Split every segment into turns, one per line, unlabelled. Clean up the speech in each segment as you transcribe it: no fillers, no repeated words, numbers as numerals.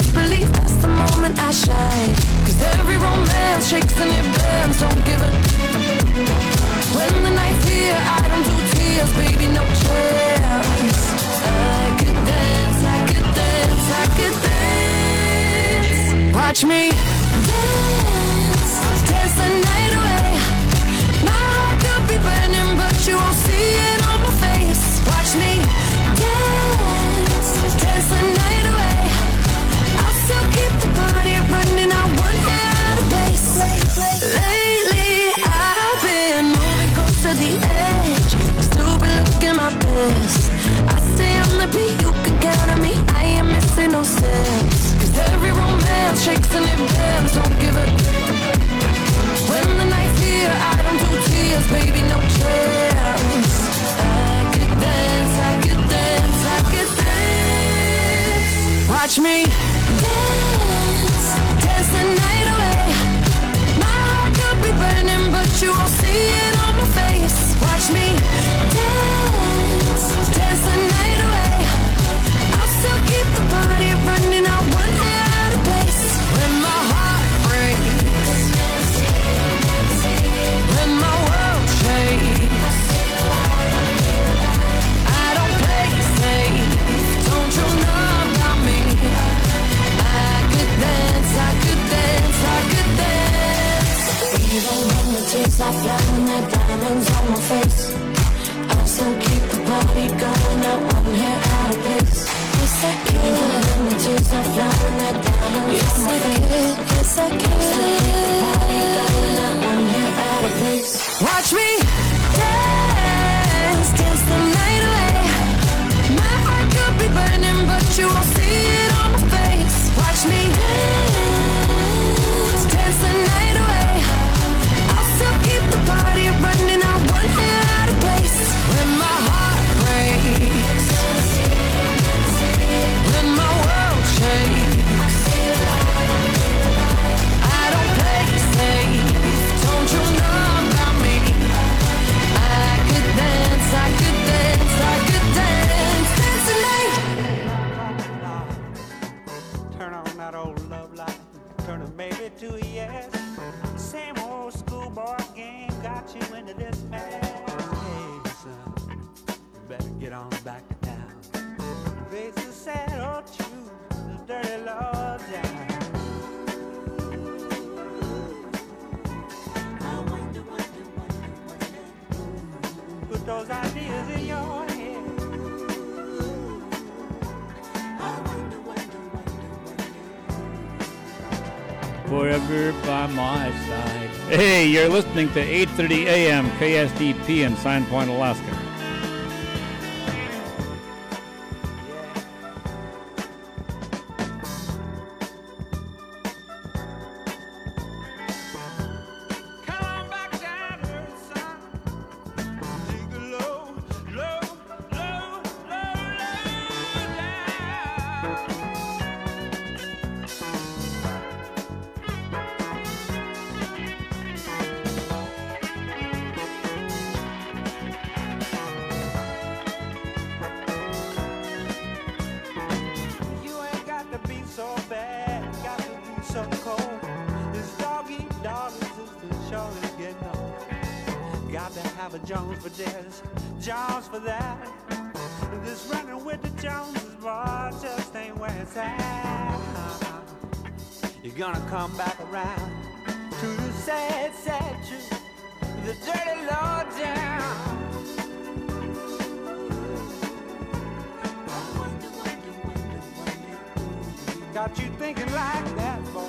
best believe that's the moment I shine. Cause every romance shakes and it bends, don't give it. When the night's here, I don't do tears, baby, no chance. I could dance, I could dance, I could dance. Watch me dance, dance the night away. My heart could be burning, but you won't see it on my face. Watch me dance, dance the night away. I'll still keep the party running, I won't get out of place. Lately, I've been moving close to the edge, still been looking my best. I stay on the beat, you can count on me, I ain't missing no steps. Cause every romance shakes and it bends, don't give it. When the night's here, I don't do tears, baby, no chance. I could dance, I could dance, I could dance. Watch me dance, dance the night away. My heart could be burning, but you won't see it on my face. Watch me dance, dance the night away. I'll still keep the party running, I won't get out of place. When my heart breaks, when my world shakes, I don't play safe, don't you know about me? I could dance, I could dance, I could dance. Even when the tears are flowing, the diamonds on my face, I'll still keep the party going, I won't get out of place. Yes, I can. Even when the tears are flowing, the diamonds on my face, yes, I can. Watch me dance, dance the night away. My heart could be burning, but you won't see it on my face. Watch me dance, dance the night away. I'll still keep the party running, I won't get out of place. When my heart breaks, when my world shakes, I don't play safe, don't you know about me? I could dance, I could dance, I could dance, dance the night.
Turn on that old love light, turn a maybe to a yes. Same old schoolboy game got you into this mess. Hey, son, you better get on back to town. Face the sad old truth, the dirty law down. Put those ideas in your head.
Forever by my side. Hey, you're listening to 8:30 a.m. KSDP in Sign Point, Alaska.
Jones for this, Jones for that. This running with the Joneses, boy, just ain't where it's at. You're gonna come back around to the sad, sad truth, the dirty law down. Got you thinking like that, boy.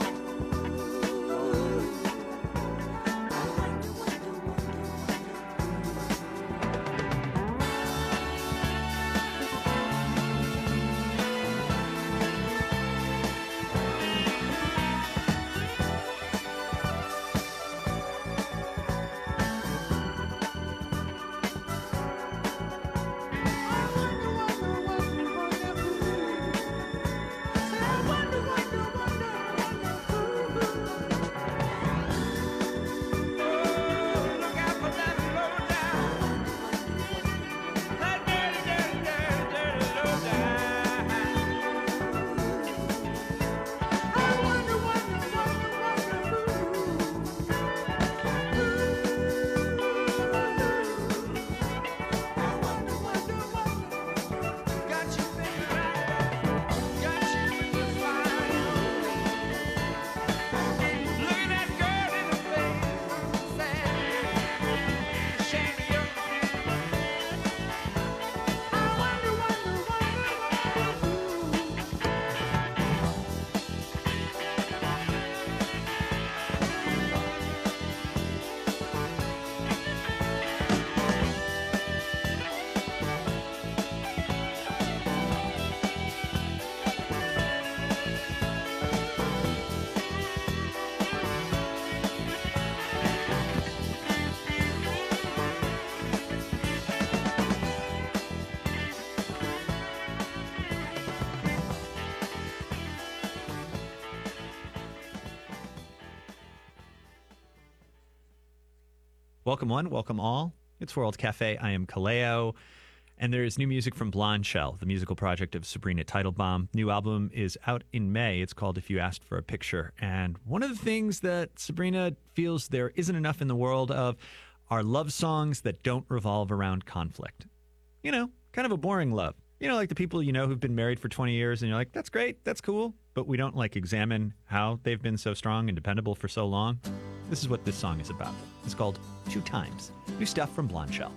Welcome one, welcome all. It's World Cafe. I am Kaleo. And there is new music from Blonde Shell, the musical project of Sabrina Teitelbaum. New album is out in May. It's called If You Asked for a Picture. And one of the things that Sabrina feels there isn't enough in the world of are love songs that don't revolve around conflict. You know, kind of a boring love. You know, like the people you know who've been married for 20 years and you're like, that's great, that's cool. But we don't like examine how they've been so strong and dependable for so long. This is what this song is about. It's called Two Times. New stuff from Blonde Shell.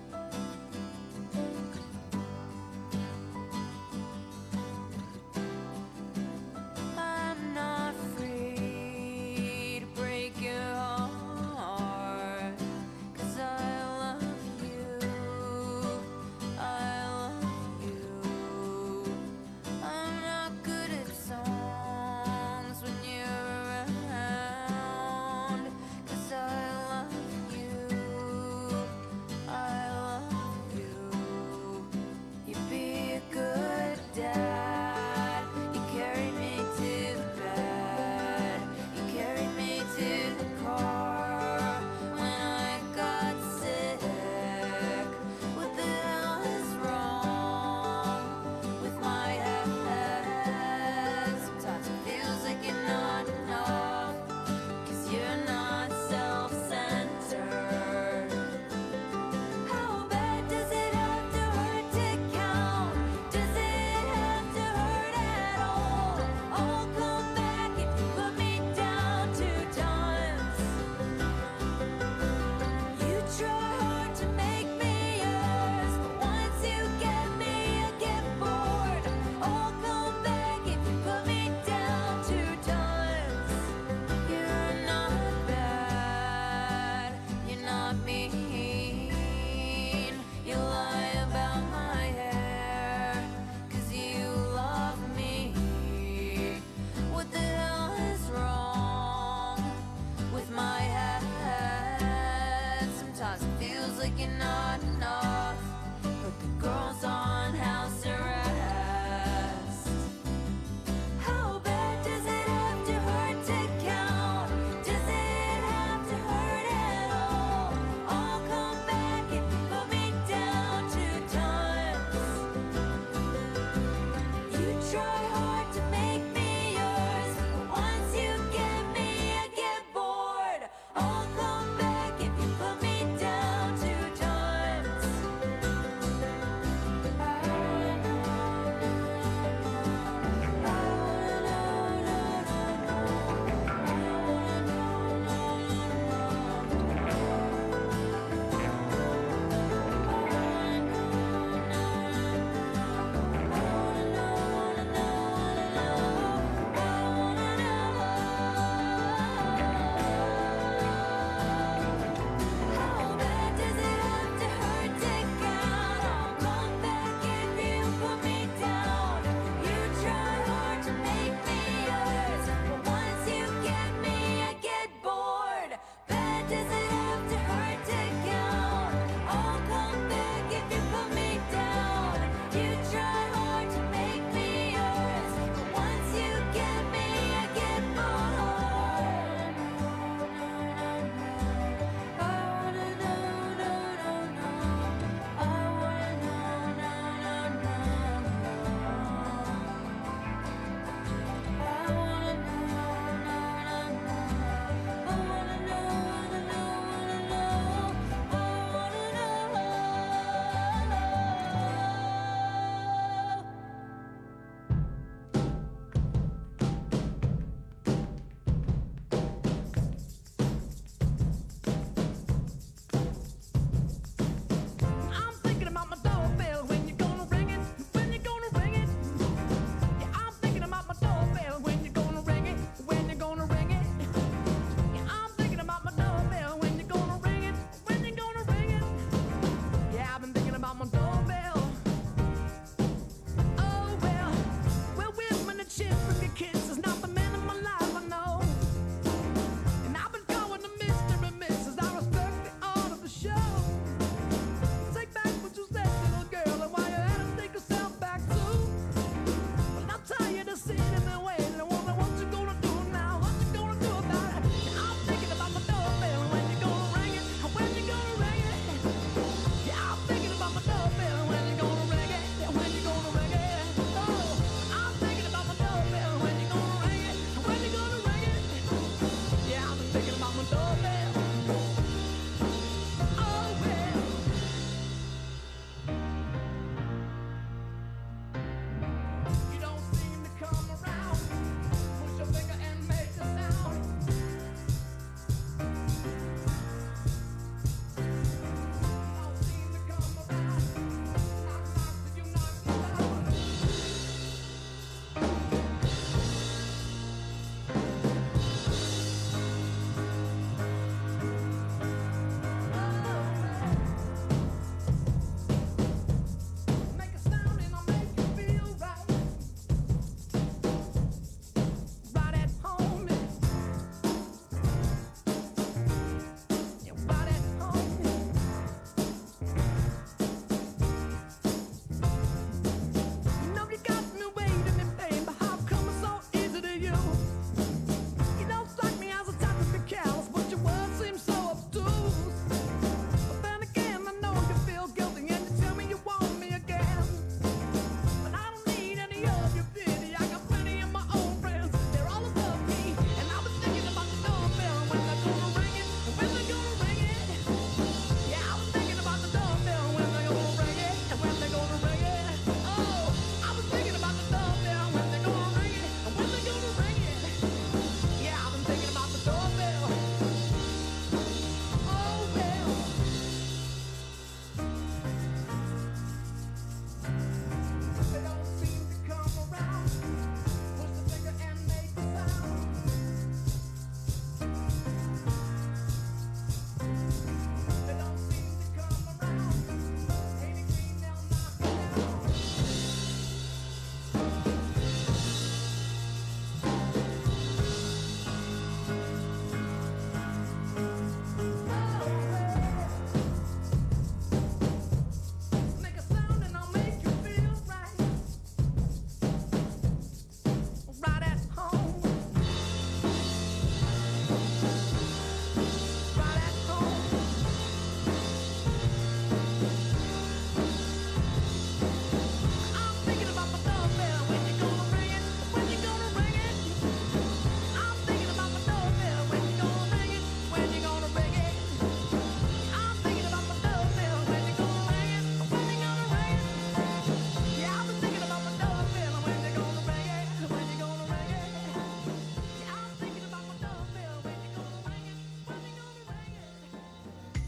I'm not free to break your heart, 'cause I love you, I love you. I'm not good at songs when you're around, 'cause I love you, I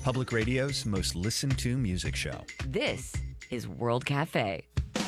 Public Radio's most listened to music show.
This is World Cafe.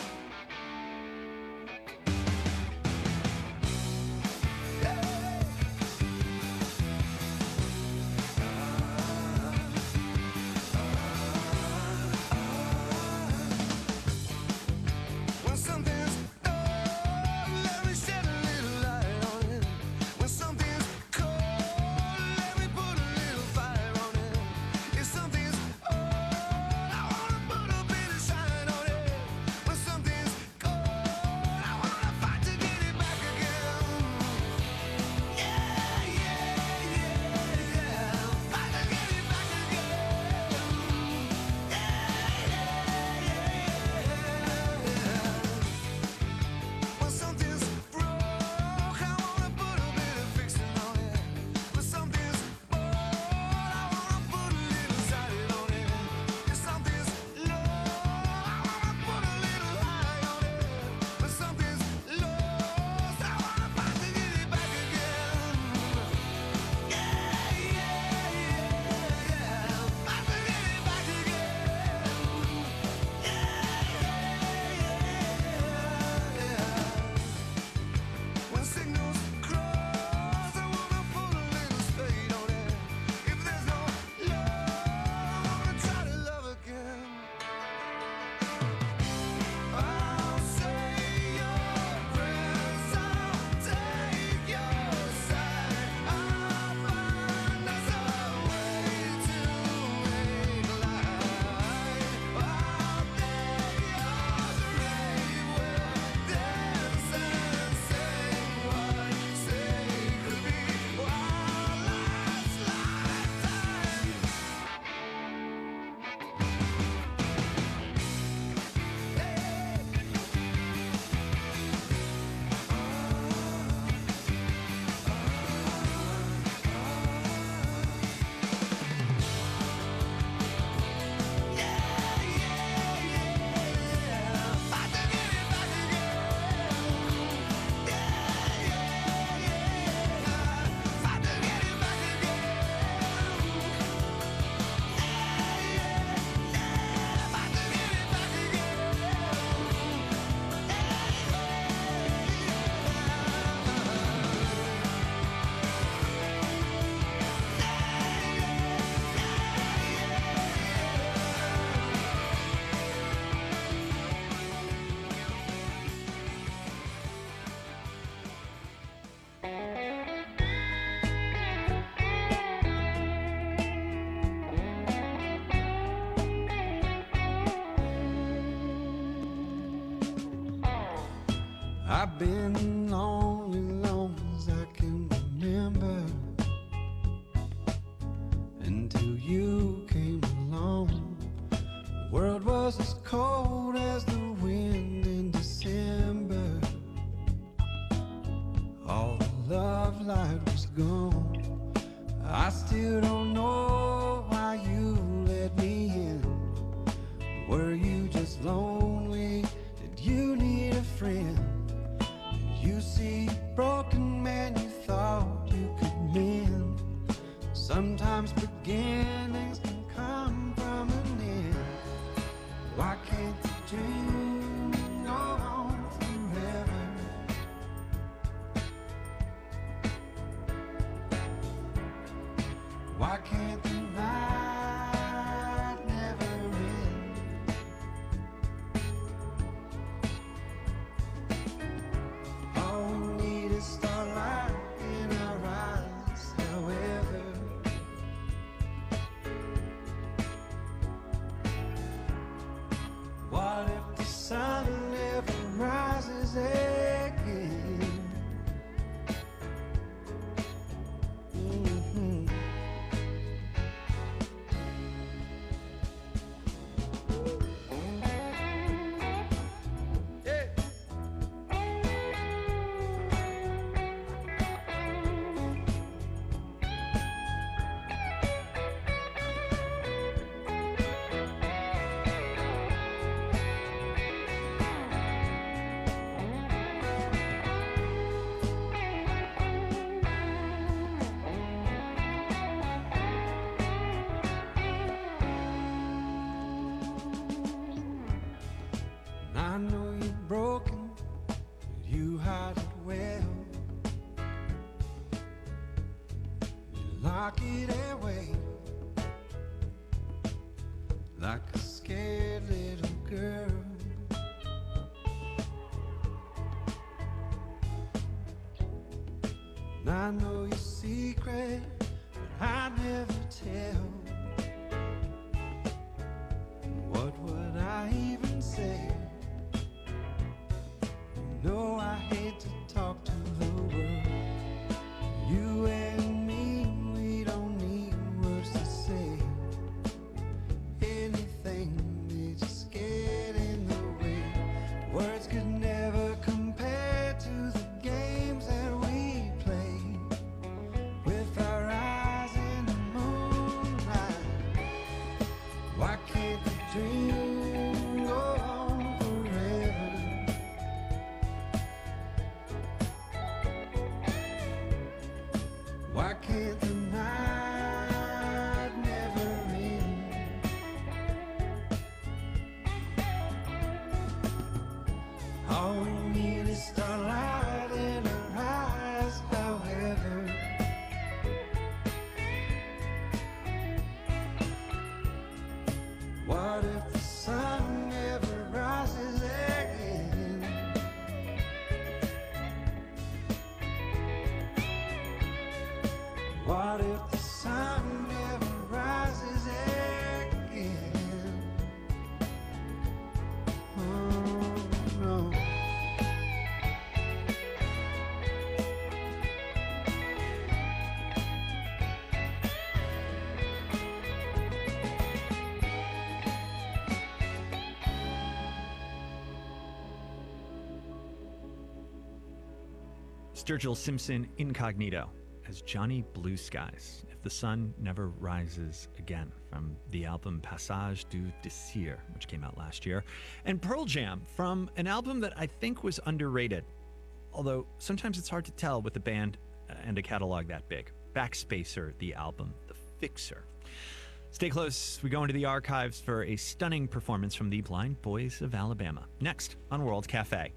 I've been lonely long as I can remember, until you came along. The world was as cold as the wind in December. All the love light was gone. I still don't know why you let me in. Were you just lonely? Did you need a friend? You see, broken man, you thought you could mend. Sometimes beginnings can come from an end. Why can't the dream go on forever? Why can't the night never end? All we need is starlight in our eyes, however. What if the sun never rises again? Mhm. Yeah. rocket airway like a scared little girl. And I know your secret, but I never tell. What would I even say? You know I hate to talk to the world. You and me, we don't need words to say. Anything, they just get in the way. Words could never compare to the games that we play with our eyes in the moonlight. Why can't the dream go on forever? Why can't the night never end? All we need is starlight in our eyes, however. What if the sun never rises again? What if the sun never rises again? Oh no.
Sturgill Simpson Incognito as Johnny Blue Skies, If the Sun Never Rises Again, from the album Passage du Désir, which came out last year. And Pearl Jam from an album that I think was underrated, although sometimes it's hard to tell with a band and a catalog that big. Backspacer, the album, The Fixer. Stay close. We go into the archives for a stunning performance from the Blind Boys of Alabama. Next on World Cafe.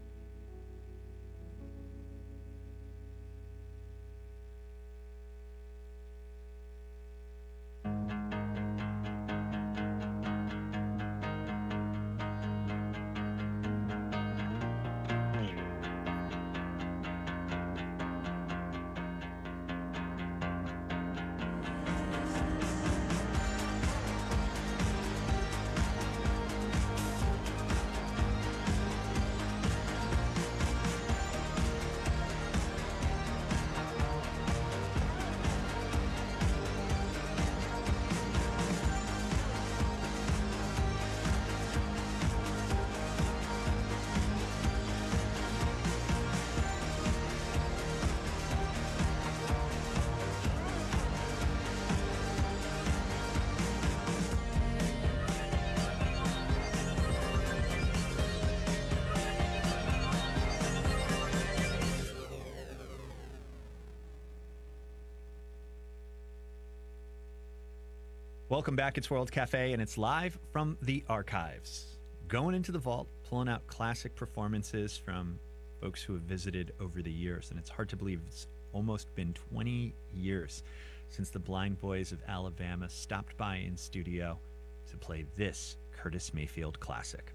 Welcome back. It's World Cafe, and it's live from the archives. Going into the vault, pulling out classic performances from folks who have visited over the years. And it's hard to believe it's almost been 20 years since the Blind Boys of Alabama stopped by in studio to play this Curtis Mayfield classic.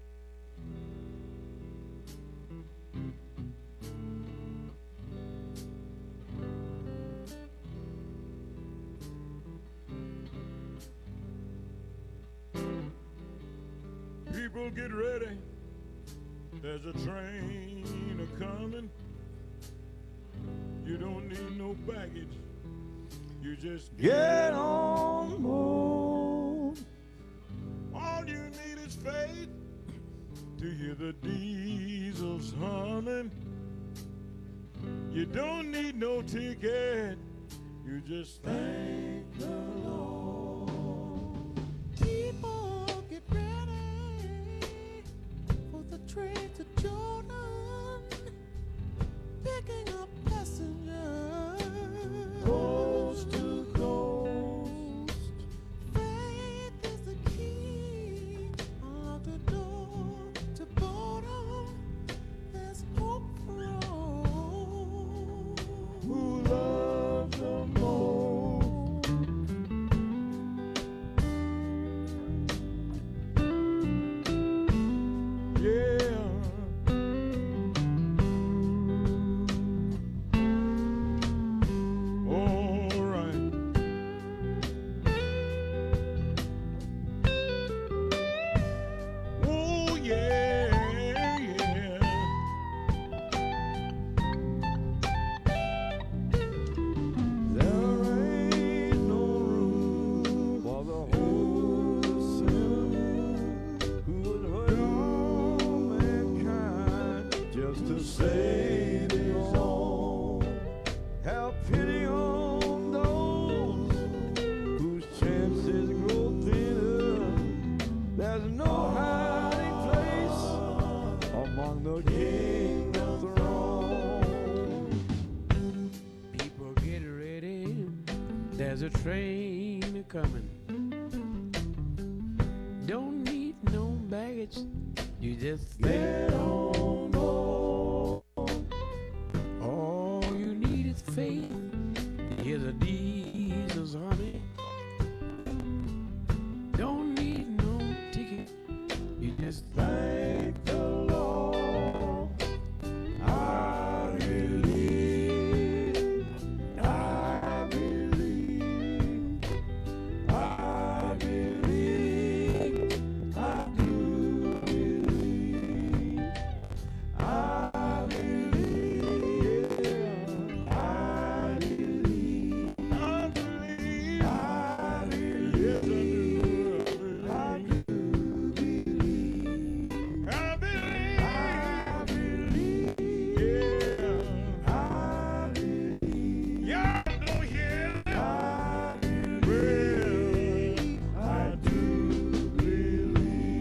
People get ready, there's a train a-coming. You don't need no baggage, you just get on board. All you need is faith to hear the diesels humming. You don't need no ticket, you just thank the Lord.
People get ready for the train to Jordan, picking up passengers coast to coast. Faith is the key, unlock the door to boredom. There's hope for all
who loves the most. There's a train a-comin'. Don't need no baggage. You just get on board. All you need is faith. Here's a diesel's honey. Don't need no ticket. You just thank the Lord. I believe. I believe. I believe. I do believe. I believe. Yeah. I believe. I believe. I believe. I do believe. I believe. I believe. Yeah. I believe. Yeah. Oh yeah. I believe. Well, I do believe.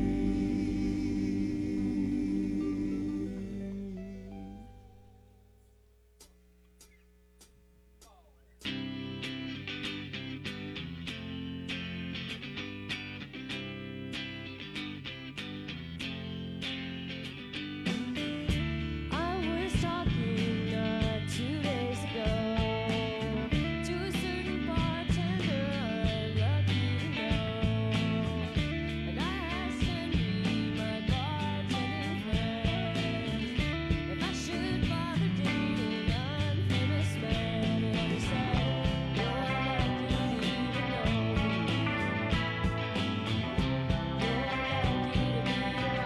I was talking 2 days ago to a certain bartender I'm lucky to know, and I asked Henry, my bartending friend, if I should bother dating unfamous men, and he said, "You're lucky to even know me. You're lucky to be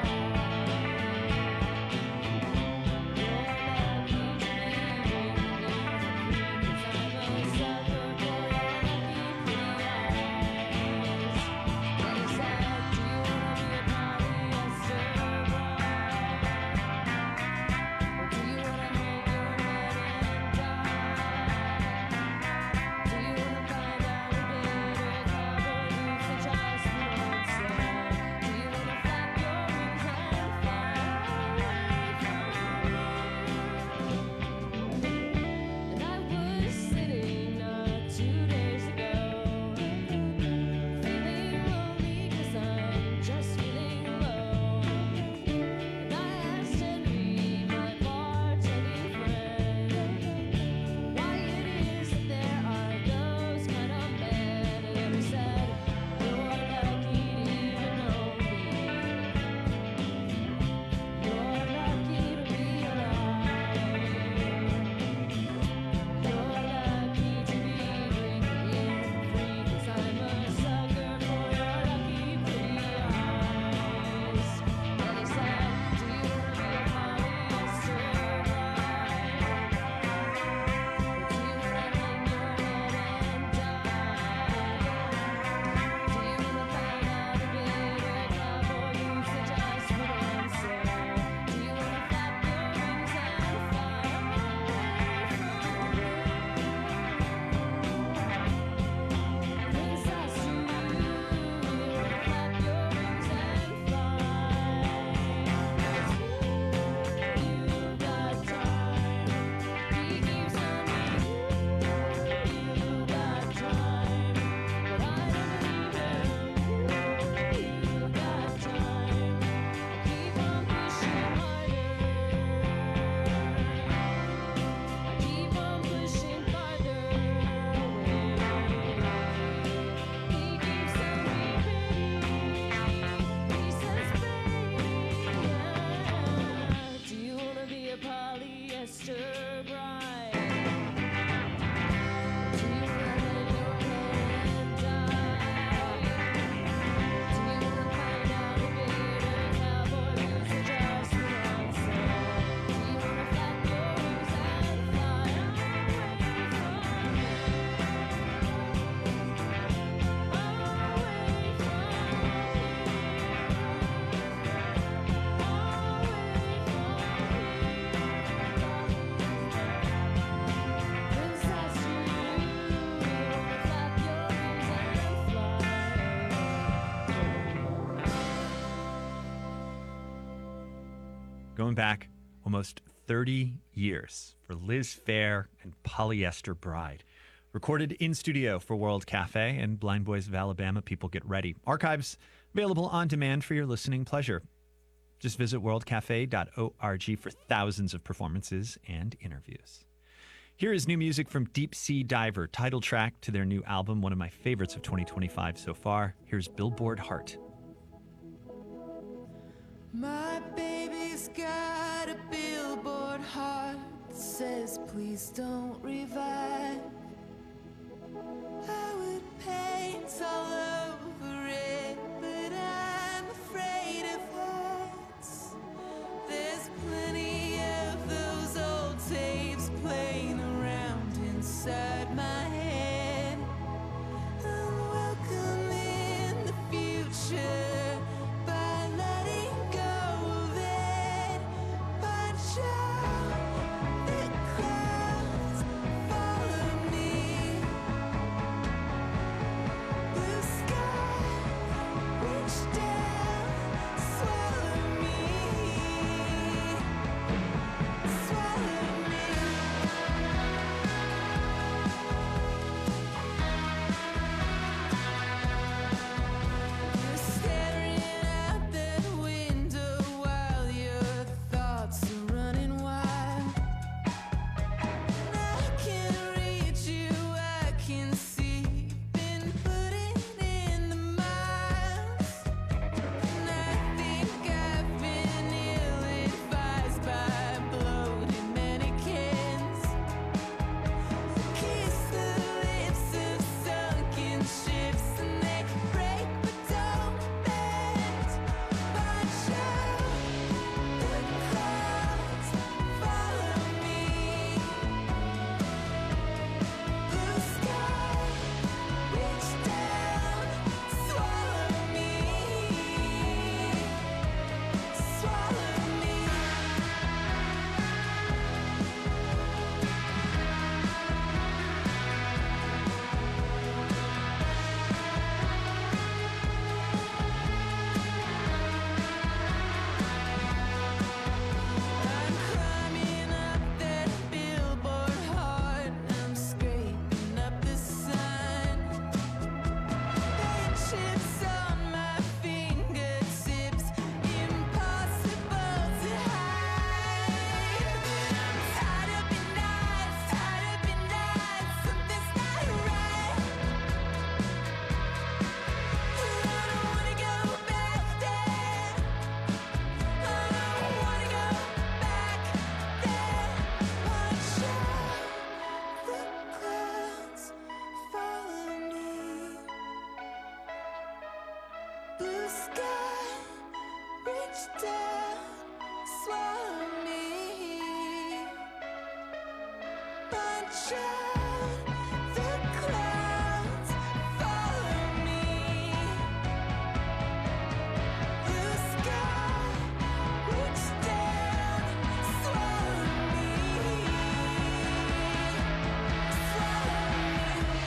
And I was sitting 2 days ago, feeling lonely 'cause I'm just feeling alone. And I asked Henry, my bartending friend, why it is that there are those kind of men. And he said, "You're lucky to even know me. You're lucky to be alive. You're lucky to be drinking free, 'cause I'm a sucker for your lucky pretty eyes." And he said, "Do you wanna be a polyester bride? Or do you wanna hang your head and die? Do you wanna find out a bitter cup, or use it just for one sip? Do you wanna flap your wings and fly away from me? Princess, do you wanna flap your wings and fly? You've got time. He keeps on me. You've got time, but I don't need him. You've got time. Keep on pushing harder. I keep on pushing farther away. He keeps on repeating. He says, "Baby, do you wanna be a polyester bride? Do you wanna hang your head and die? Do you wanna find out a bitter cup, or use it just for one sip? Do you wanna flap your wings and fly away from me? Away Princess, do you wanna flap your wings and fly?"
Going back almost 30 years for Liz Phair and Polyester Bride Recorded in studio for World Cafe and Blind Boys of Alabama. People get ready. Archives available on demand for your listening pleasure. Just visit worldcafe.org for thousands of performances and interviews. Here is new music from Deep Sea Diver, title track to their new album, one of my favorites of 2025 so far. Here's Billboard Heart.
My baby's got a billboard heart that says please don't revive. I would paint all over it, but I'm afraid of heights. There's plenty of those old tapes playing around inside my head. I'm welcome in the future by letting go of it. Watch out, the clouds follow me. Blue sky, reach down, swallow me. Swallow me. You're staring out that window while your thoughts are running wild. I can read you, I can see, been putting in the miles. And I think I've been ill-advised by bloated mannequins. Kiss the lips of sunken ships and they break but don't bend. Watch out, the clouds follow me. Blue sky, reach down, swallow me. Swallow me. I'm climbing up that billboard heart. I'm scraping up the sun. Paint chips on my fingertips, impossible to hide. I'm tied up in knots, something's not right. I don't wanna go back there. I don't wanna go back there. Watch out, the clouds follow me. Blue sky, reach down, swallow me. Watch out, the clouds follow me. Blue sky, reach down, swallow me. Swallow me.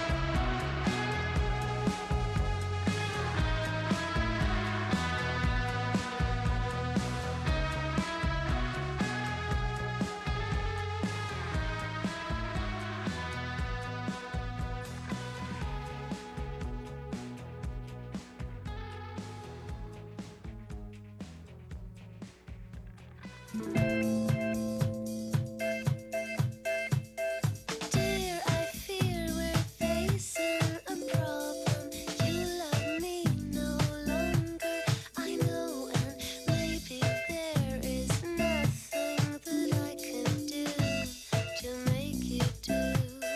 Dear, I fear we're facing a problem. You love me no longer, I know, and maybe there is nothing that I can do to make you do.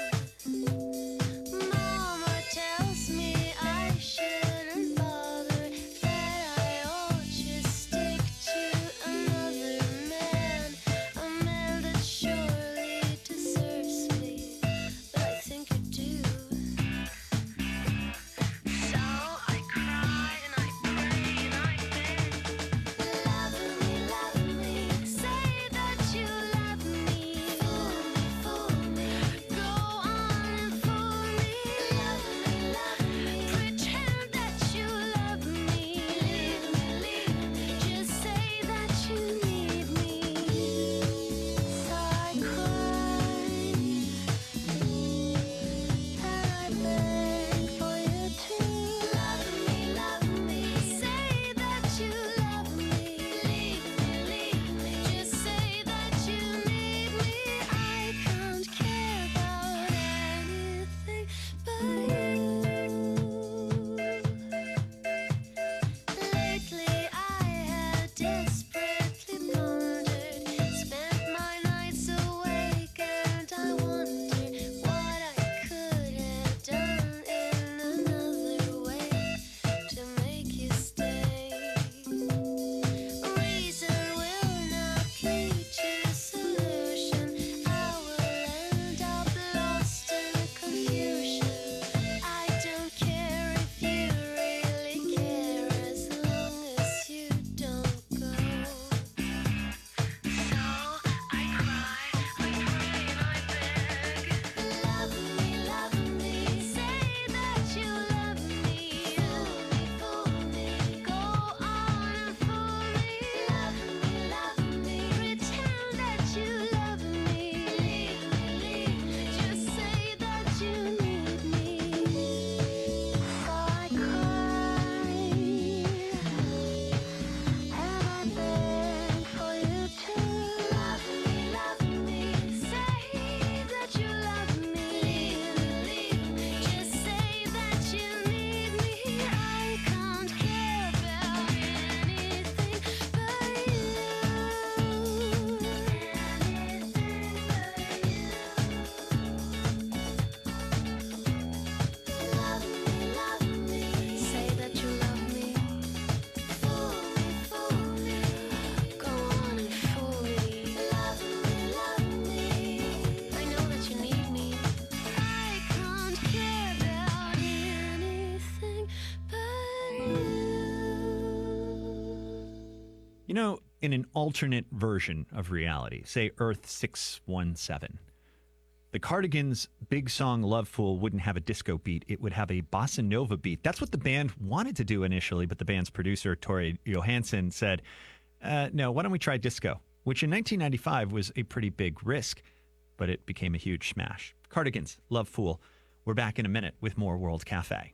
Mama tells me I shouldn't bother, that I ought just stick to another man.
You know, in an alternate version of reality, say Earth 617, the Cardigans' big song Love Fool wouldn't have a disco beat. It would have a bossa nova beat. That's what the band wanted to do initially, but the band's producer, Tori Johansson, said, no, why don't we try disco? Which in 1995 was a pretty big risk, but it became a huge smash. Cardigans, Love Fool. We're back in a minute with more World Cafe.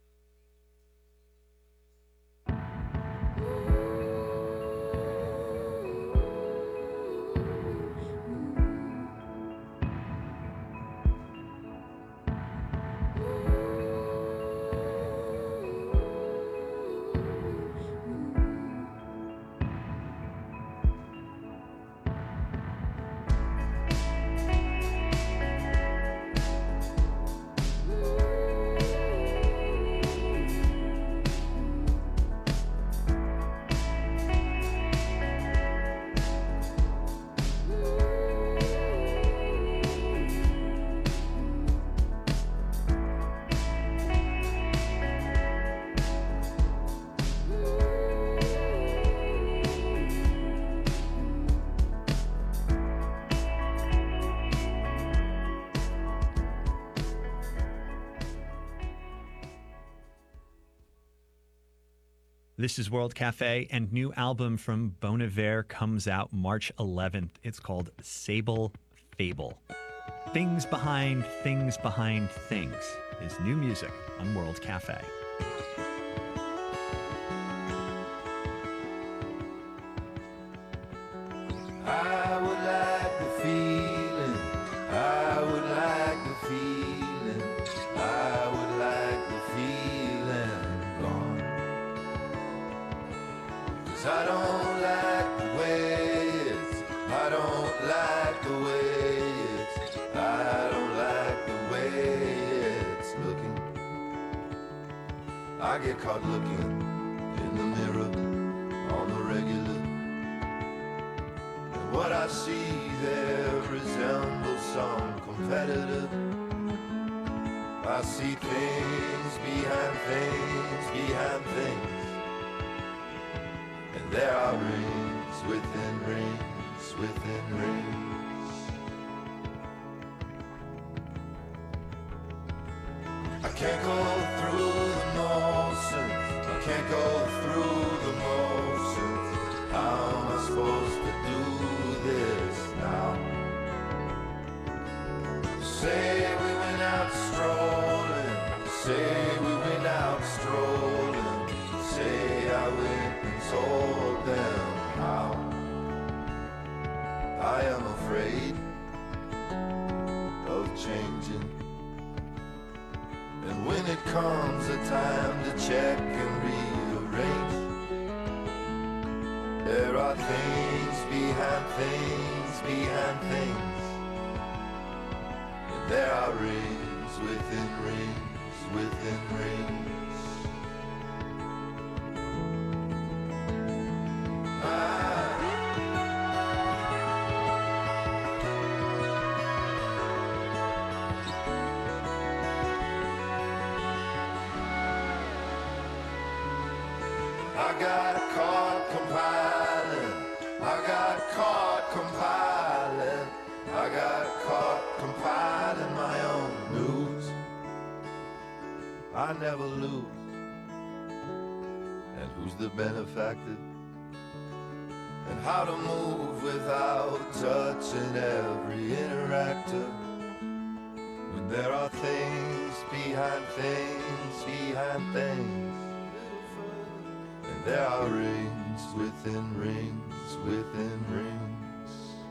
This is World Cafe, and new album from Bon Iver comes out March 11th. It's called Sable Fable. Things Behind Things Behind Things is new music on World Cafe.
I would like the feeling. I would like the feeling. I would like the feeling gone. 'Cause I don't like the way it's. I don't like the way it's. I don't like the way it's looking. I get caught looking in the mirror on the regular. What I see there resembles some competitor. I see things behind things behind things. And there are rings within rings within rings. I can't go through the motions. I can't go through the motions. How am I supposed to do this now? Say we went out strolling. Say we went out strolling. Say I went and told them how. I am afraid of changing. And when it comes a time to check and rearrange, there are things behind things behind things. And there are rings within rings within rings. I got caught compiling. I got caught compiling. I got caught compiling my own news. I never lose. And who's the benefactor? And how to move without touching every interactor. When there are things behind things behind things. And there are rings within rings within rings.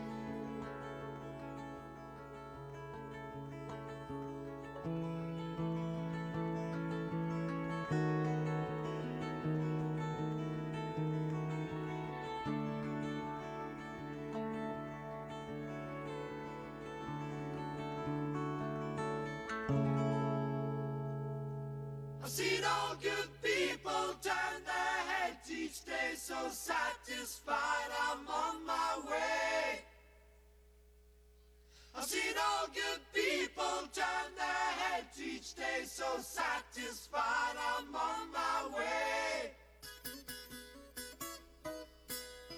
I've seen all good people turn their heads each day, so satisfied I'm on my way. I've seen all good people turn their heads each day, so satisfied I'm on my way.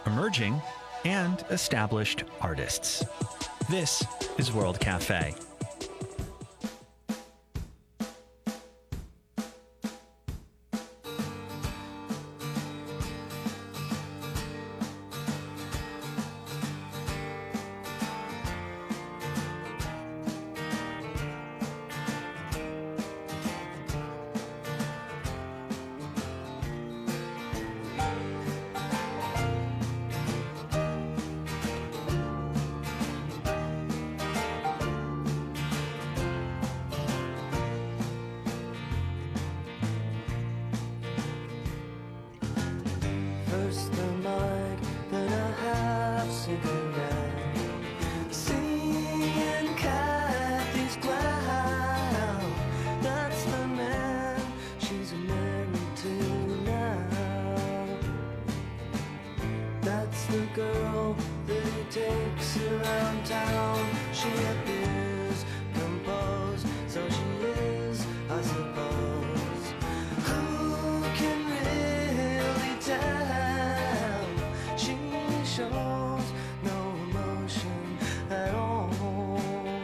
emerging, and established artists. This is World Cafe.
First the mic, then a half cigarette. Seeing Kathy's clown. That's the man she's married to now. That's the girl that he takes around town. She appears composed, so she is, I suppose. Who can really tell? She shows no emotion at all.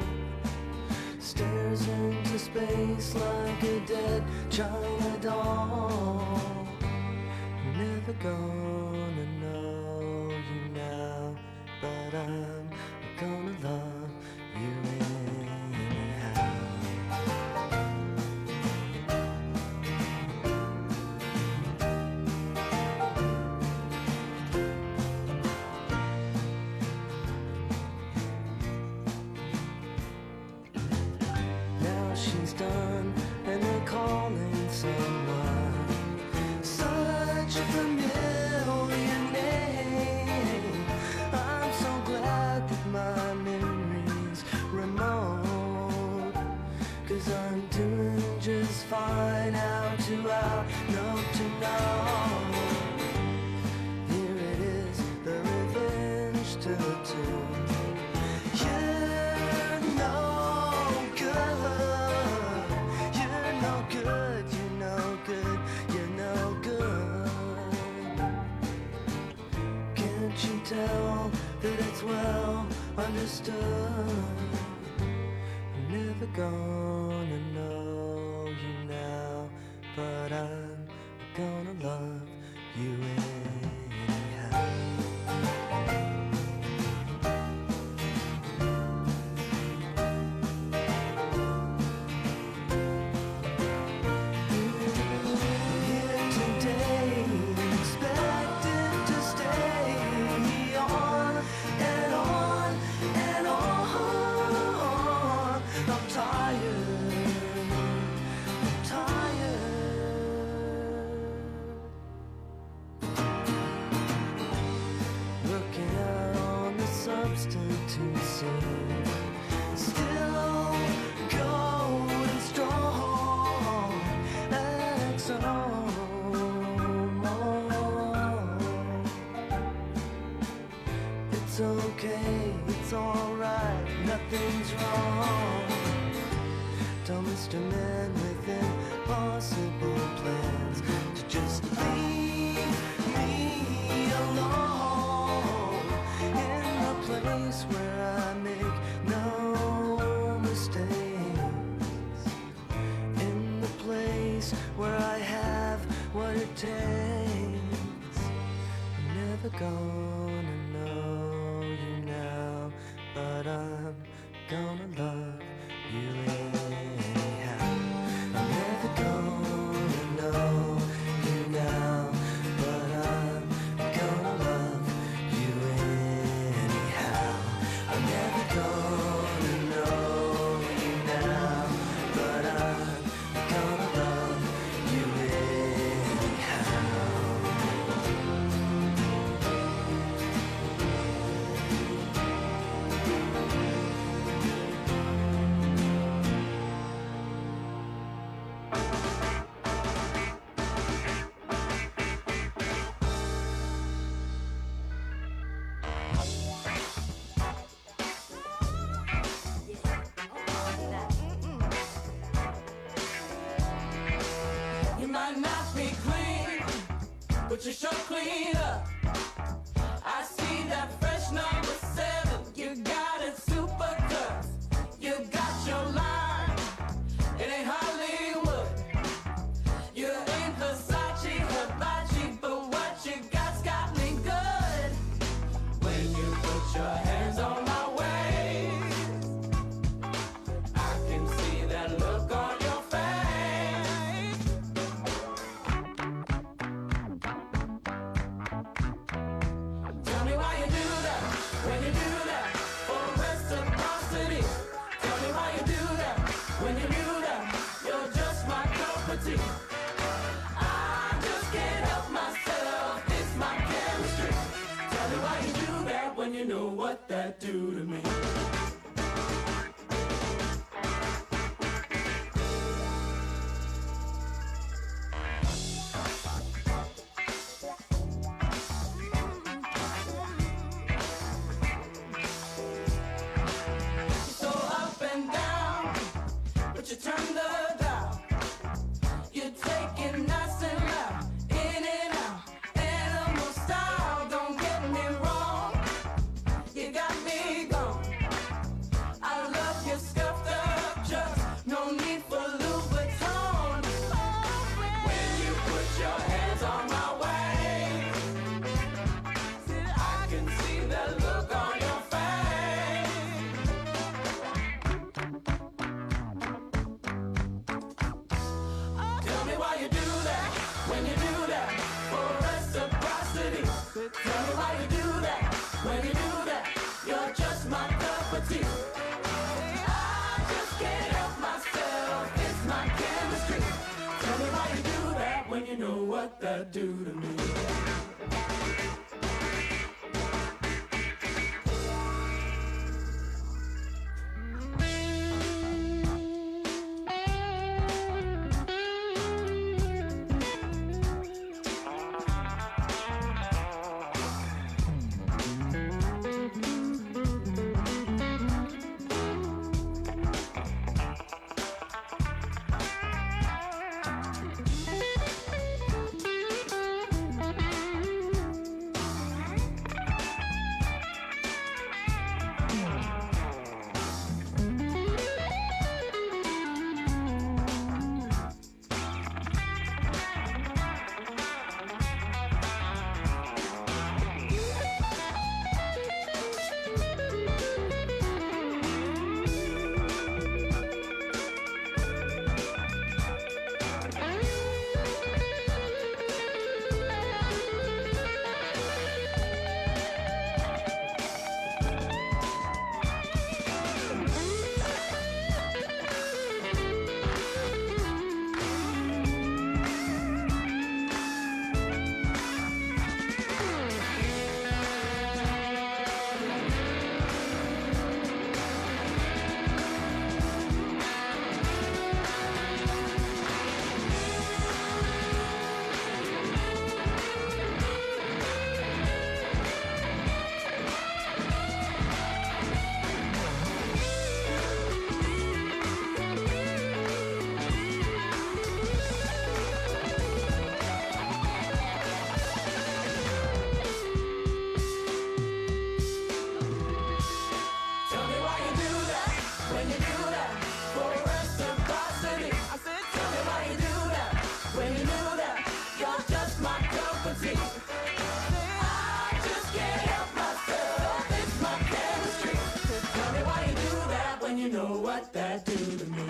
Stares into space like a dead China doll. Never gonna know you now, but I'm gonna love you anyhow. Now she's done, and they're calling someone. Such a familiar name. I'm so glad that my memory's remote. 'Cause I'm doing just fine out to out, note to note. Here it is, the revenge to the tune. You're no good. You're no good. You're no good. You're no good. Can't you tell that it's well understood? I'm never gonna know you now, but I'm gonna love you anyhow. Here today, expected to stay on and on and on. I'm tired. I'm tired. Looking out on the substitute scene, still going strong. XO. It's okay, it's alright, nothing's wrong. Tell Mr. Man with impossible plans to just leave me alone in the place where I make no mistakes, in the place where I have what it takes. I'm never gonna know you now, but I'm gonna love you anyhow. I'm never gonna know you now, but I'm gonna love you anyhow. I'm never gonna know you now, but I'm gonna love you anyhow.
You might not be clean, but you sure clean up. I gravity. I just can't help myself, it's my chemistry. Tell me why you do that when you know what that do to me. So up and down, but you turn the dial. You take it nice and loud, in and out, animal style. Don't get me wrong, you got me gone. I love you scuffed up, just no need for Louboutin. When you put your hands on my waist, I can see the look on your face. Tell me why you do that, when you do that, for reciprocity. Tell me why you do that, when you do that, you're just my cup of tea. I just can't help myself, it's my chemistry. Tell me why you do that, when you know what that do to me. Tell me why you do that, when you do that, for reciprocity. I said, tell me why you do that, when you do that, you're just my cup of tea. I just can't help myself, it's my chemistry. Tell me why you do that, when you know what that do to me.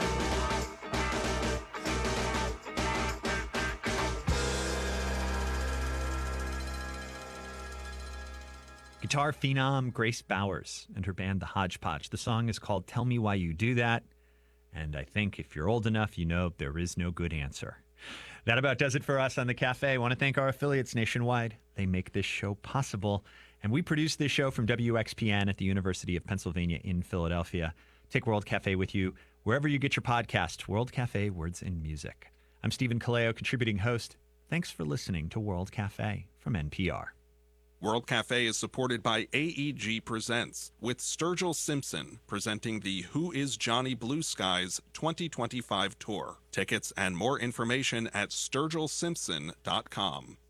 Guitar phenom Grace Bowers and her band The Hodgepodge. The song is called Tell Me Why You Do That. And I think if you're old enough, you know there is no good answer. That about does it for us on The Cafe. I want to thank our affiliates nationwide. They make this show possible. And we produce this show from WXPN at the University of Pennsylvania in Philadelphia. Take World Cafe with you wherever you get your podcast. World Cafe, Words and Music. I'm Stephen Kaleo, contributing host. Thanks for listening to World Cafe from NPR.
World Cafe is supported by AEG Presents, with Sturgill Simpson presenting the Who is Johnny Blue Skies 2025 tour. Tickets and more information at sturgillsimpson.com.